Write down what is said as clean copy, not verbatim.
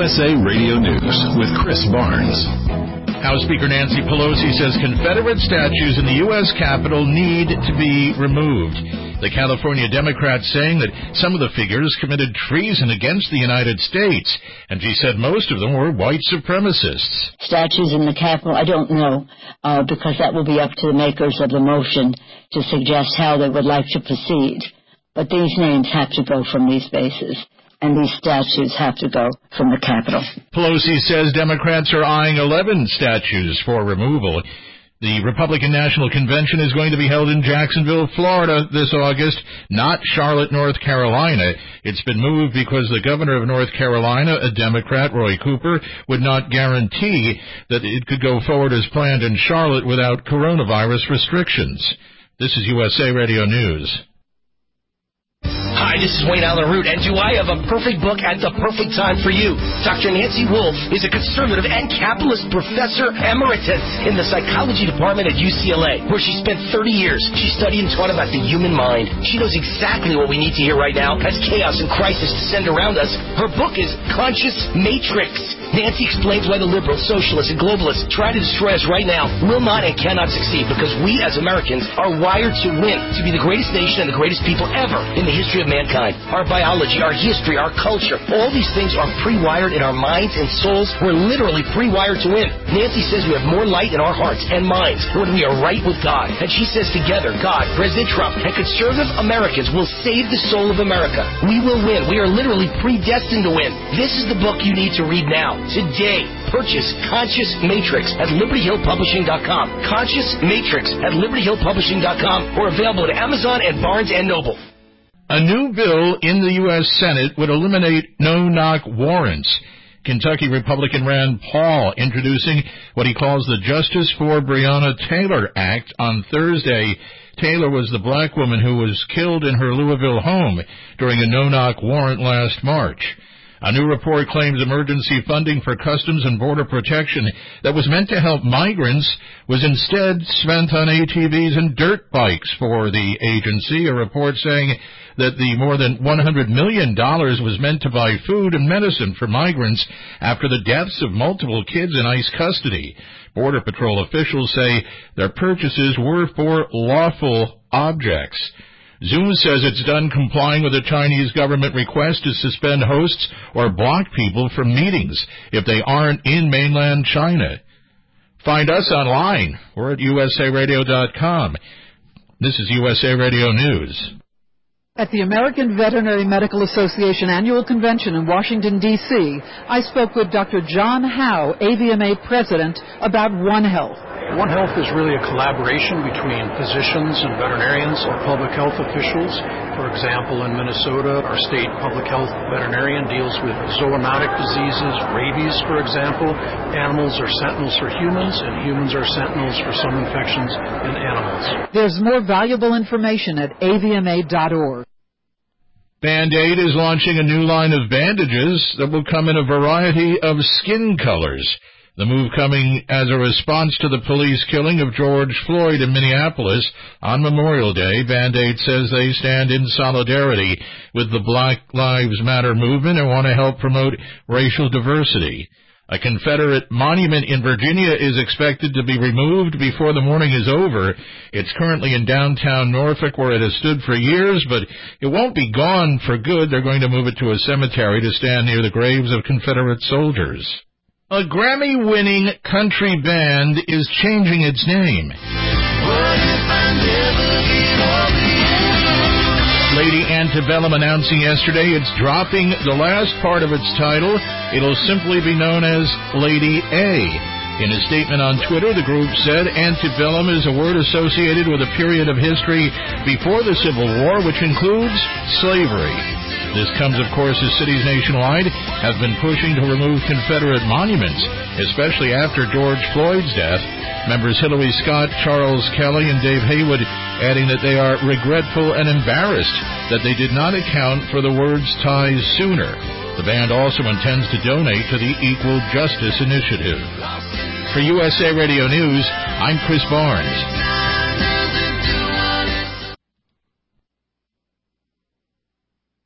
USA Radio News with Chris Barnes. House Speaker Nancy Pelosi says Confederate statues in the U.S. Capitol need to be removed. The California Democrats saying that some of the figures committed treason against the United States, and she said most of them were white supremacists. Statues in the Capitol, I don't know, because that will be up to the makers of the motion to suggest how they would like to proceed. But these names have to go from these bases, and these statues have to go from the Capitol. Pelosi says Democrats are eyeing 11 statues for removal. The Republican National Convention is going to be held in Jacksonville, Florida this August, not Charlotte, North Carolina. It's been moved because the governor of North Carolina, a Democrat, Roy Cooper, would not guarantee that it could go forward as planned in Charlotte without coronavirus restrictions. This is USA Radio News. Hi, this is Wayne Allen Root, and do I have a perfect book at the perfect time for you? Dr. Nancy Wolf is a conservative and capitalist professor emeritus in the psychology department at UCLA, where she spent 30 years. She studied and taught about the human mind. She knows exactly what we need to hear right now as chaos and crisis descend around us. Her book is Conscious Matrix. Nancy explains why the liberals, socialists, and globalists try to destroy us right now will not and cannot succeed, because we as Americans are wired to win, to be the greatest nation and the greatest people ever in the history of mankind. Our biology, our history, our culture, all these things are pre-wired in our minds and souls. We're literally pre-wired to win. Nancy says we have more light in our hearts and minds when we are right with God. And she says together, God, President Trump, and conservative Americans will save the soul of America. We will win. We are literally predestined to win. This is the book you need to read now. Today, purchase Conscious Matrix at LibertyHillPublishing.com. Conscious Matrix at LibertyHillPublishing.com, or available at Amazon and Barnes & Noble. A new bill in the U.S. Senate would eliminate no-knock warrants. Kentucky Republican Rand Paul introducing what he calls the Justice for Breonna Taylor Act on Thursday. Taylor was the black woman who was killed in her Louisville home during a no-knock warrant last March. A new report claims emergency funding for Customs and Border Protection that was meant to help migrants was instead spent on ATVs and dirt bikes for the agency. A report saying that the more than $100 million was meant to buy food and medicine for migrants after the deaths of multiple kids in ICE custody. Border Patrol officials say their purchases were for lawful objects. Zoom says it's done complying with the Chinese government request to suspend hosts or block people from meetings if they aren't in mainland China. Find us online or at usaradio.com. This is USA Radio News. At the American Veterinary Medical Association Annual Convention in Washington, D.C., I spoke with Dr. John Howe, AVMA President, about One Health. One Health is really a collaboration between physicians and veterinarians and public health officials. For example, in Minnesota, our state public health veterinarian deals with zoonotic diseases, rabies, for example. Animals are sentinels for humans, and humans are sentinels for some infections in animals. There's more valuable information at avma.org. Band-Aid is launching a new line of bandages that will come in a variety of skin colors. The move coming as a response to the police killing of George Floyd in Minneapolis on Memorial Day. Band-Aid says they stand in solidarity with the Black Lives Matter movement and want to help promote racial diversity. A Confederate monument in Virginia is expected to be removed before the morning is over. It's currently in downtown Norfolk, where it has stood for years, but it won't be gone for good. They're going to move it to a cemetery to stand near the graves of Confederate soldiers. A Grammy-winning country band is changing its name. Lady Antebellum announcing yesterday it's dropping the last part of its title. It'll simply be known as Lady A. In a statement on Twitter, the group said antebellum is a word associated with a period of history before the Civil War, which includes slavery. This comes, of course, as cities nationwide have been pushing to remove Confederate monuments, especially after George Floyd's death. Members Hillary Scott, Charles Kelly, and Dave Haywood adding that they are regretful and embarrassed that they did not account for the word's ties sooner. The band also intends to donate to the Equal Justice Initiative. For USA Radio News, I'm Chris Barnes.